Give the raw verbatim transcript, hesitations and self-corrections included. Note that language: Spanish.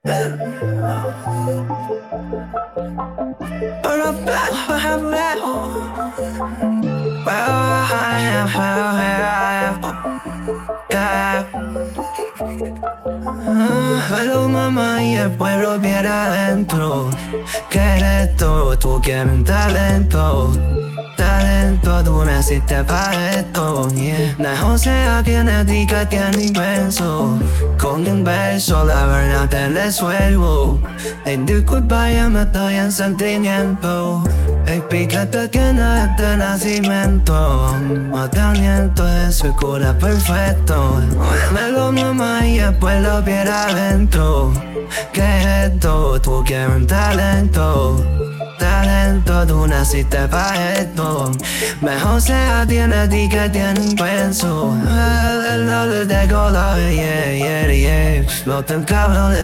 Hello mamá y el pueblo bien adentro. ¿Qué eres tú? Tú quieres un talento. Talento, tú naciste para esto, yeah. No sé a quién es ti que tiene inmenso. Con un beso la verdad te resuelvo. Ey, disculpa, ya me estoy en sentimiento. Ey, pícate que no es de nacimiento. Matamiento de su cura perfecto. Dímelo mamá y después lo viera adentro. ¿Qué es esto? Tú quieres un talento. Talento, tú naciste para esto. Mejor sea tiene ti que tiene un peso. El olor de color, yeah, yeah, yeah. No te encabro de